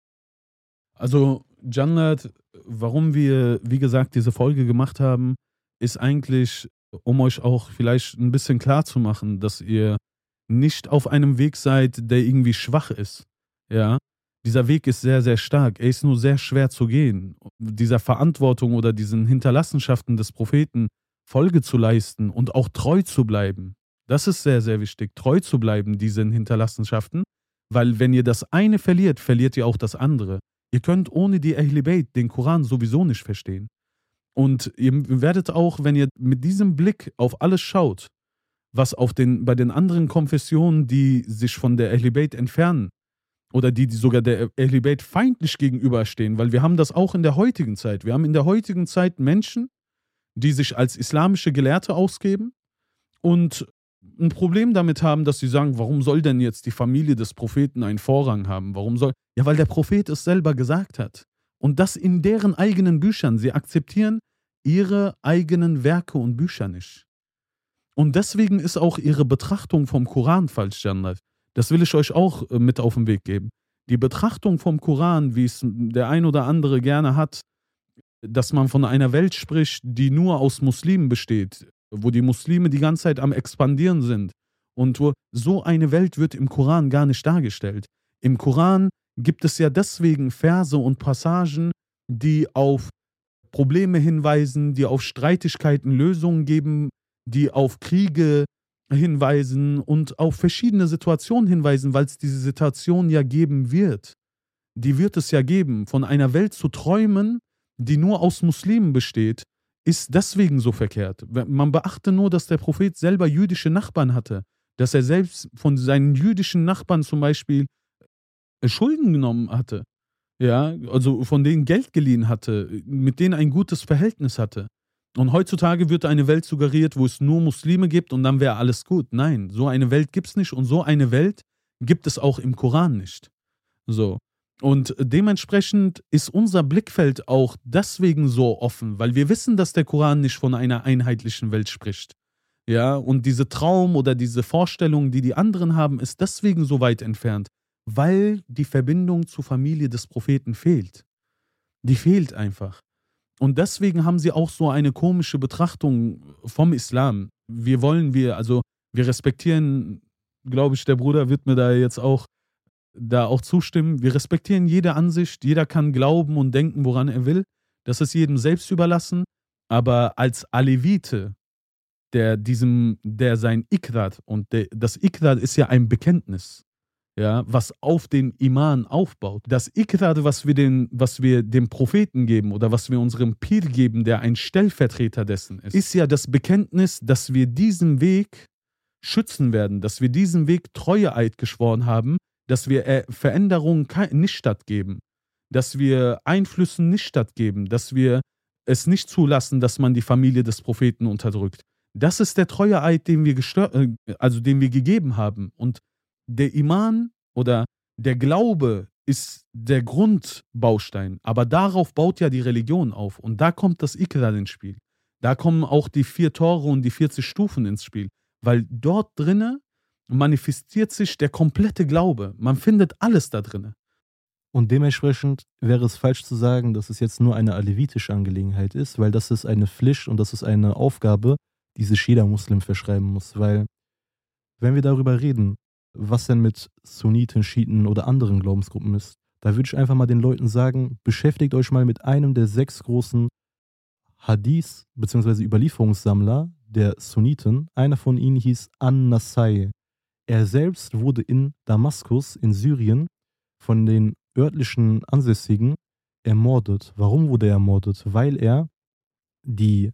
Also, Jannat, warum wir, wie gesagt, diese Folge gemacht haben, ist eigentlich, um euch auch vielleicht ein bisschen klar zu machen, dass ihr nicht auf einem Weg seid, der irgendwie schwach ist. Ja, dieser Weg ist sehr, sehr stark. Er ist nur sehr schwer zu gehen. Dieser Verantwortung oder diesen Hinterlassenschaften des Propheten Folge zu leisten und auch treu zu bleiben. Das ist sehr, sehr wichtig, treu zu bleiben, diesen Hinterlassenschaften, weil wenn ihr das eine verliert, verliert ihr auch das andere. Ihr könnt ohne die Ahlul-Bayt den Koran sowieso nicht verstehen. Und ihr werdet auch, wenn ihr mit diesem Blick auf alles schaut, was bei den anderen Konfessionen, die sich von der Ahlul-Bayt entfernen oder die sogar der Ahlul-Bayt feindlich gegenüberstehen, weil wir haben das auch in der heutigen Zeit. Wir haben in der heutigen Zeit Menschen, die sich als islamische Gelehrte ausgeben und ein Problem damit haben, dass sie sagen, warum soll denn jetzt die Familie des Propheten einen Vorrang haben? Ja, weil der Prophet es selber gesagt hat. Und das in deren eigenen Büchern. Sie akzeptieren ihre eigenen Werke und Bücher nicht. Und deswegen ist auch ihre Betrachtung vom Koran falsch, Jannat. Das will ich euch auch mit auf den Weg geben. Die Betrachtung vom Koran, wie es der ein oder andere gerne hat, dass man von einer Welt spricht, die nur aus Muslimen besteht, wo die Muslime die ganze Zeit am Expandieren sind. Und so eine Welt wird im Koran gar nicht dargestellt. Im Koran gibt es ja deswegen Verse und Passagen, die auf Probleme hinweisen, die auf Streitigkeiten Lösungen geben, die auf Kriege hinweisen und auf verschiedene Situationen hinweisen, weil es diese Situation ja geben wird. Die wird es ja geben. Von einer Welt zu träumen, die nur aus Muslimen besteht, ist deswegen so verkehrt. Man beachte nur, dass der Prophet selber jüdische Nachbarn hatte, dass er selbst von seinen jüdischen Nachbarn zum Beispiel Schulden genommen hatte, ja, also von denen Geld geliehen hatte, mit denen ein gutes Verhältnis hatte. Und heutzutage wird eine Welt suggeriert, wo es nur Muslime gibt und dann wäre alles gut. Nein, so eine Welt gibt es nicht und so eine Welt gibt es auch im Koran nicht. So. Und dementsprechend ist unser Blickfeld auch deswegen so offen, weil wir wissen, dass der Koran nicht von einer einheitlichen Welt spricht. Ja, und diese Traum oder diese Vorstellung, die die anderen haben, ist deswegen so weit entfernt, weil die Verbindung zur Familie des Propheten fehlt. Die fehlt einfach. Und deswegen haben sie auch so eine komische Betrachtung vom Islam. Wir respektieren, glaube ich, der Bruder wird mir da auch zustimmen. Wir respektieren jede Ansicht, jeder kann glauben und denken, woran er will. Das ist jedem selbst überlassen. Aber als Alevite, der sein Iqrad, und das Iqrad ist ja ein Bekenntnis, ja, was auf den Iman aufbaut. Das Iqrad, was wir dem Propheten geben oder was wir unserem Pir geben, der ein Stellvertreter dessen ist ja das Bekenntnis, dass wir diesen Weg schützen werden, dass wir diesem Weg Treueeid geschworen haben, dass wir Veränderungen nicht stattgeben, dass wir Einflüssen nicht stattgeben, dass wir es nicht zulassen, dass man die Familie des Propheten unterdrückt. Das ist der Treueeid, den wir gegeben haben. Und der Iman oder der Glaube ist der Grundbaustein. Aber darauf baut ja die Religion auf. Und da kommt das Iqra ins Spiel. Da kommen auch die 4 Tore und die 40 Stufen ins Spiel. Weil dort drinne manifestiert sich der komplette Glaube. Man findet alles da drinne. Und dementsprechend wäre es falsch zu sagen, dass es jetzt nur eine alevitische Angelegenheit ist, weil das ist eine Pflicht und das ist eine Aufgabe, die sich jeder Muslim verschreiben muss. Weil, wenn wir darüber reden, was denn mit Sunniten, Schiiten oder anderen Glaubensgruppen ist, da würde ich einfach mal den Leuten sagen, beschäftigt euch mal mit einem der 6 großen Hadith- bzw. Überlieferungssammler der Sunniten. Einer von ihnen hieß An-Nasai. Er selbst wurde in Damaskus in Syrien von den örtlichen Ansässigen ermordet. Warum wurde er ermordet? Weil er die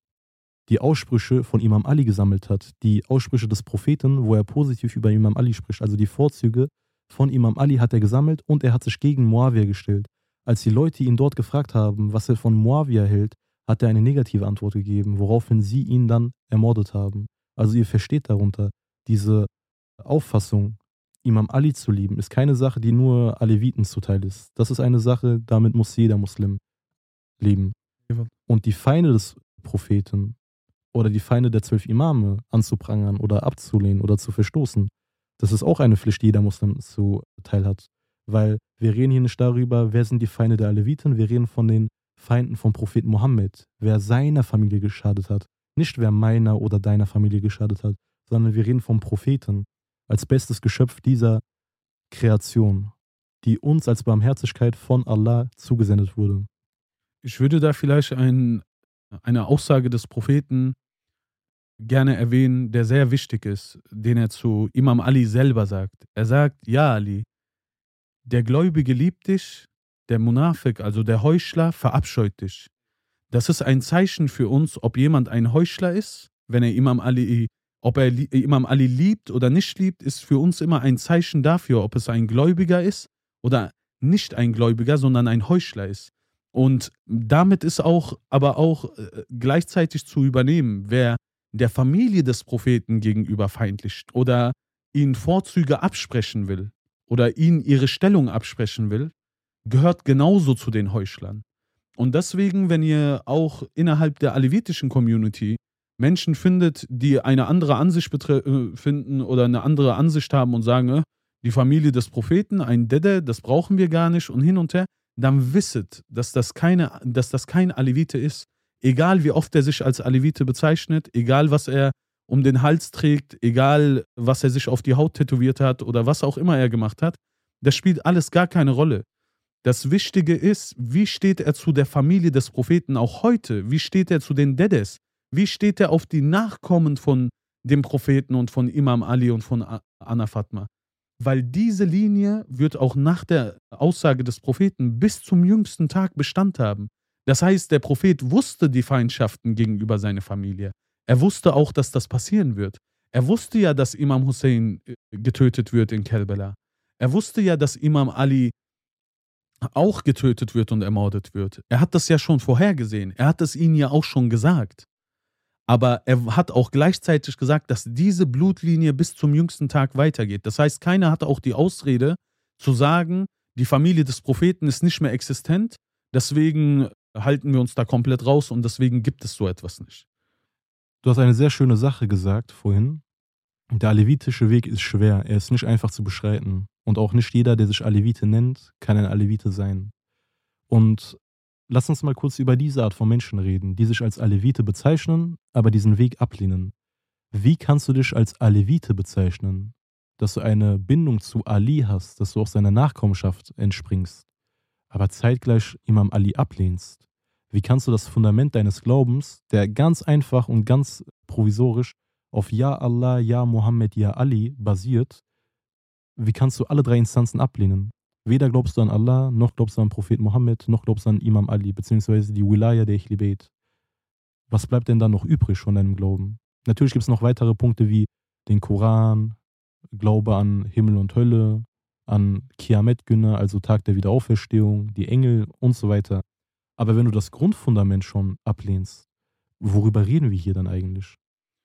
Aussprüche von Imam Ali gesammelt hat. Die Aussprüche des Propheten, wo er positiv über Imam Ali spricht. Also die Vorzüge von Imam Ali hat er gesammelt und er hat sich gegen Muawiyah gestellt. Als die Leute ihn dort gefragt haben, was er von Muawiyah hält, hat er eine negative Antwort gegeben, woraufhin sie ihn dann ermordet haben. Also ihr versteht darunter, diese Auffassung, Imam Ali zu lieben, ist keine Sache, die nur Aleviten zuteil ist. Das ist eine Sache, damit muss jeder Muslim leben. Und die Feinde des Propheten oder die Feinde der 12 Imame anzuprangern oder abzulehnen oder zu verstoßen, das ist auch eine Pflicht, die jeder Muslim zuteil hat. Weil wir reden hier nicht darüber, wer sind die Feinde der Aleviten, wir reden von den Feinden vom Propheten Mohammed, wer seiner Familie geschadet hat. Nicht wer meiner oder deiner Familie geschadet hat, sondern wir reden vom Propheten als bestes Geschöpf dieser Kreation, die uns als Barmherzigkeit von Allah zugesendet wurde. Ich würde da vielleicht eine Aussage des Propheten gerne erwähnen, der sehr wichtig ist, den er zu Imam Ali selber sagt. Er sagt, ja Ali, der Gläubige liebt dich, der Munafik, also der Heuchler, verabscheut dich. Das ist ein Zeichen für uns, ob jemand ein Heuchler ist, wenn er ob er Imam Ali liebt oder nicht liebt, ist für uns immer ein Zeichen dafür, ob es ein Gläubiger ist oder nicht ein Gläubiger, sondern ein Heuchler ist. Und damit ist aber auch gleichzeitig zu übernehmen, wer der Familie des Propheten gegenüber feindlich oder ihnen Vorzüge absprechen will oder ihnen ihre Stellung absprechen will, gehört genauso zu den Heuchlern. Und deswegen, wenn ihr auch innerhalb der alevitischen Community Menschen findet, die eine andere Ansicht finden oder eine andere Ansicht haben und sagen, die Familie des Propheten, ein Dede, das brauchen wir gar nicht und hin und her, dann wisset, dass das kein Alevite ist. Egal wie oft er sich als Alevite bezeichnet, egal was er um den Hals trägt, egal was er sich auf die Haut tätowiert hat oder was auch immer er gemacht hat, Das spielt alles gar keine Rolle. Das Wichtige ist, wie steht er zu der Familie des Propheten auch heute? Wie steht er zu den Dedes? Wie steht er auf die Nachkommen von dem Propheten und von Imam Ali und von Anna Fatma? Weil diese Linie wird auch nach der Aussage des Propheten bis zum jüngsten Tag Bestand haben. Das heißt, der Prophet wusste die Feindschaften gegenüber seiner Familie. Er wusste auch, dass das passieren wird. Er wusste ja, dass Imam Hussein getötet wird in Kerbela. Er wusste ja, dass Imam Ali auch getötet wird und ermordet wird. Er hat das ja schon vorhergesehen. Er hat es ihnen ja auch schon gesagt. Aber er hat auch gleichzeitig gesagt, dass diese Blutlinie bis zum jüngsten Tag weitergeht. Das heißt, keiner hat auch die Ausrede zu sagen, die Familie des Propheten ist nicht mehr existent, deswegen halten wir uns da komplett raus und deswegen gibt es so etwas nicht. Du hast eine sehr schöne Sache gesagt vorhin. Der alevitische Weg ist schwer, er ist nicht einfach zu beschreiten. Und auch nicht jeder, der sich Alevite nennt, kann ein Alevite sein. Und lass uns mal kurz über diese Art von Menschen reden, die sich als Alevite bezeichnen, aber diesen Weg ablehnen. Wie kannst du dich als Alevite bezeichnen? Dass du eine Bindung zu Ali hast, dass du auch seiner Nachkommenschaft entspringst, aber zeitgleich Imam Ali ablehnst. Wie kannst du das Fundament deines Glaubens, der ganz einfach und ganz provisorisch auf Ja Allah, Ja Mohammed, Ja Ali basiert, wie kannst du alle drei Instanzen ablehnen? Weder glaubst du an Allah, noch glaubst du an Prophet Mohammed, noch glaubst du an Imam Ali, beziehungsweise die Wilaya der Ahl Bayt. Was bleibt denn dann noch übrig von deinem Glauben? Natürlich gibt es noch weitere Punkte wie den Koran, Glaube an Himmel und Hölle, an Kiamet-Günne, also Tag der Wiederauferstehung, die Engel und so weiter. Aber wenn du das Grundfundament schon ablehnst, worüber reden wir hier dann eigentlich?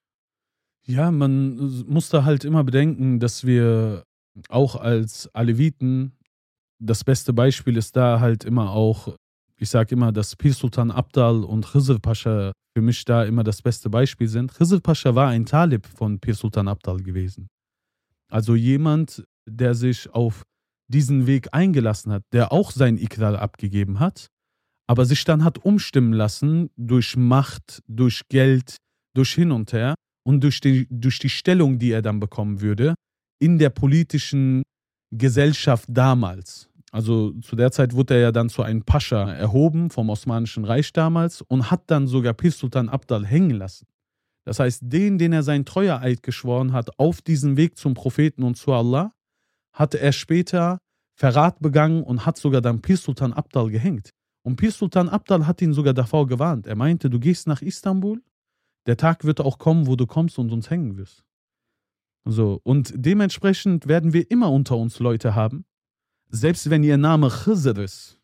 Ja, man muss da halt immer bedenken, dass wir auch als Aleviten, das beste Beispiel ist da halt immer auch, ich sage immer, dass Pir Sultan Abdal und Khizr Pascha für mich da immer das beste Beispiel sind. Khizr Pascha war ein Talib von Pir Sultan Abdal gewesen. Also jemand, der sich auf diesen Weg eingelassen hat, der auch sein Ikrar abgegeben hat, aber sich dann hat umstimmen lassen durch Macht, durch Geld, durch hin und her und durch die Stellung, die er dann bekommen würde in der politischen Gesellschaft damals. Also zu der Zeit wurde er ja dann zu einem Pascha erhoben vom Osmanischen Reich damals und hat dann sogar Pir Sultan Abdal hängen lassen. Das heißt, den er seinen Treueeid geschworen hat auf diesem Weg zum Propheten und zu Allah, hatte er später Verrat begangen und hat sogar dann Pir Sultan Abdal gehängt. Und Pir Sultan Abdal hat ihn sogar davor gewarnt. Er meinte, du gehst nach Istanbul, der Tag wird auch kommen, wo du kommst und uns hängen wirst. So, und dementsprechend werden wir immer unter uns Leute haben, selbst wenn ihr Name Khizr ist,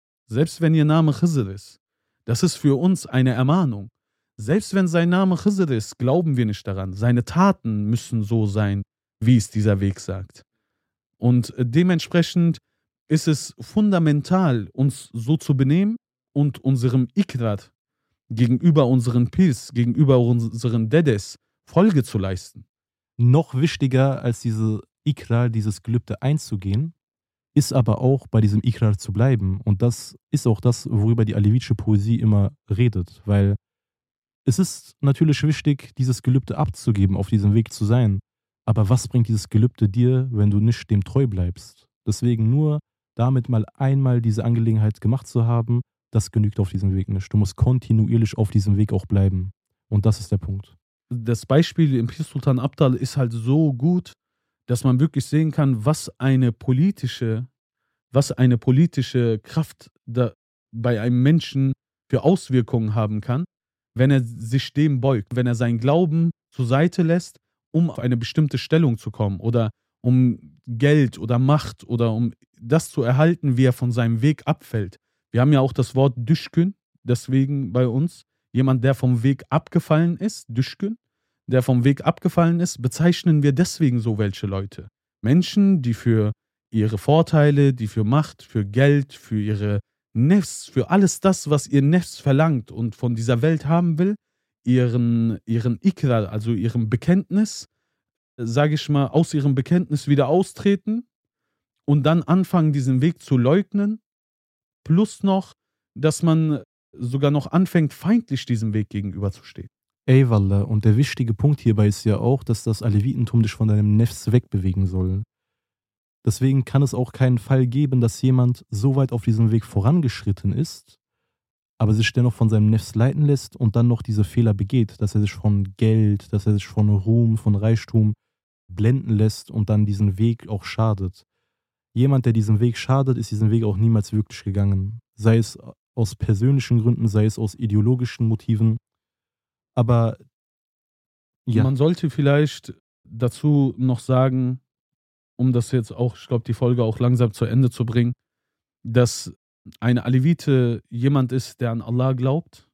das ist für uns eine Ermahnung. Selbst wenn sein Name Khizr ist, glauben wir nicht daran. Seine Taten müssen so sein, wie es dieser Weg sagt. Und dementsprechend ist es fundamental, uns so zu benehmen und unserem Ikrar gegenüber unseren Pirs, gegenüber unseren Dedes Folge zu leisten. Noch wichtiger als diese Ikrar, dieses Gelübde einzugehen, ist aber auch bei diesem Ikrar zu bleiben. Und das ist auch das, worüber die alevitische Poesie immer redet. Weil es ist natürlich wichtig, dieses Gelübde abzugeben, auf diesem Weg zu sein. Aber was bringt dieses Gelübde dir, wenn du nicht dem treu bleibst? Deswegen nur damit mal einmal diese Angelegenheit gemacht zu haben, das genügt auf diesem Weg nicht. Du musst kontinuierlich auf diesem Weg auch bleiben. Und das ist der Punkt. Das Beispiel im Pir Sultan Abdal ist halt so gut, dass man wirklich sehen kann, was eine politische Kraft da bei einem Menschen für Auswirkungen haben kann, wenn er sich dem beugt, wenn er seinen Glauben zur Seite lässt, um auf eine bestimmte Stellung zu kommen oder um Geld oder Macht oder um das zu erhalten, wie er von seinem Weg abfällt. Wir haben ja auch das Wort Düşkün, deswegen bei uns. Jemand, der vom Weg abgefallen ist, Düşkün, der vom Weg abgefallen ist, bezeichnen wir deswegen so welche Leute. Menschen, die für ihre Vorteile, die für Macht, für Geld, für ihre Nefs, für alles das, was ihr Nefs verlangt und von dieser Welt haben will, ihren Ikrar, also ihrem Bekenntnis, sage ich mal, aus ihrem Bekenntnis wieder austreten und dann anfangen, diesen Weg zu leugnen, plus noch, dass man sogar noch anfängt, feindlich diesem Weg gegenüberzustehen. Ey, Wallah, und der wichtige Punkt hierbei ist ja auch, dass das Alevitentum dich von deinem Nefs wegbewegen soll. Deswegen kann es auch keinen Fall geben, dass jemand so weit auf diesem Weg vorangeschritten ist, aber sich dennoch von seinem Nefs leiten lässt und dann noch diese Fehler begeht, dass er sich von Geld, dass er sich von Ruhm, von Reichtum blenden lässt und dann diesen Weg auch schadet. Jemand, der diesen Weg schadet, ist diesen Weg auch niemals wirklich gegangen. Sei es aus persönlichen Gründen, sei es aus ideologischen Motiven. Aber ja, Man sollte vielleicht dazu noch sagen, um das jetzt auch, ich glaube, die Folge auch langsam zu Ende zu bringen, dass ein Alevite jemand ist, der an Allah glaubt.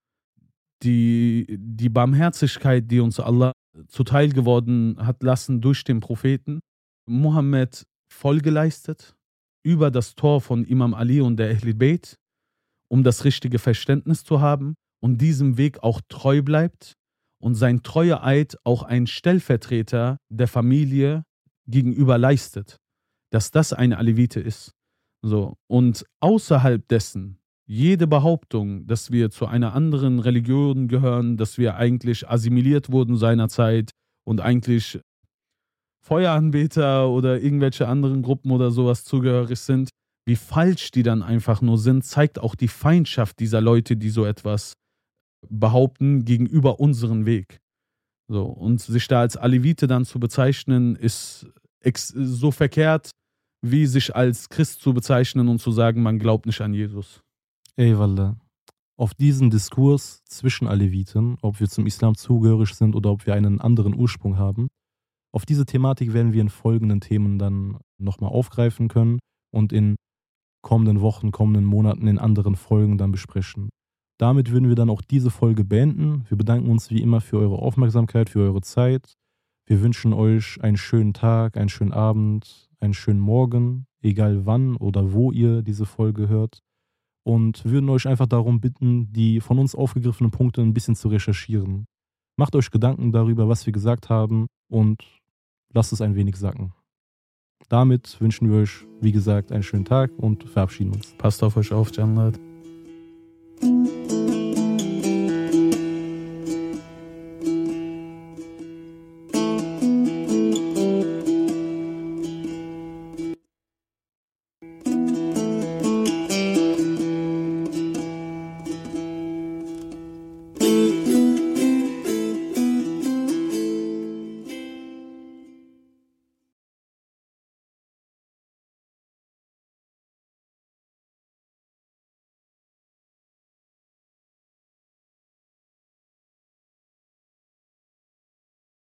Die Barmherzigkeit, die uns Allah zuteil geworden hat lassen durch den Propheten, Mohammed Folge leistet über das Tor von Imam Ali und der Ahlul Bayt, um das richtige Verständnis zu haben und diesem Weg auch treu bleibt und sein treuer Eid auch ein Stellvertreter der Familie gegenüber leistet, dass das ein Alevite ist. So. Und außerhalb dessen, jede Behauptung, dass wir zu einer anderen Religion gehören, dass wir eigentlich assimiliert wurden seinerzeit und eigentlich Feueranbeter oder irgendwelche anderen Gruppen oder sowas zugehörig sind, wie falsch die dann einfach nur sind, zeigt auch die Feindschaft dieser Leute, die so etwas behaupten, gegenüber unserem Weg. So. Und sich da als Alevite dann zu bezeichnen, ist so verkehrt, wie sich als Christ zu bezeichnen und zu sagen, man glaubt nicht an Jesus. ey Wallah, auf diesen Diskurs zwischen Aleviten, ob wir zum Islam zugehörig sind oder ob wir einen anderen Ursprung haben, auf diese Thematik werden wir in folgenden Themen dann nochmal aufgreifen können und in kommenden Wochen, kommenden Monaten in anderen Folgen dann besprechen. Damit würden wir dann auch diese Folge beenden. Wir bedanken uns wie immer für eure Aufmerksamkeit, für eure Zeit. Wir wünschen euch einen schönen Tag, einen schönen Abend, einen schönen Morgen, egal wann oder wo ihr diese Folge hört. Und würden euch einfach darum bitten, die von uns aufgegriffenen Punkte ein bisschen zu recherchieren. Macht euch Gedanken darüber, was wir gesagt haben und lasst es ein wenig sacken. Damit wünschen wir euch, wie gesagt, einen schönen Tag und verabschieden uns. Passt auf euch auf, Jannat.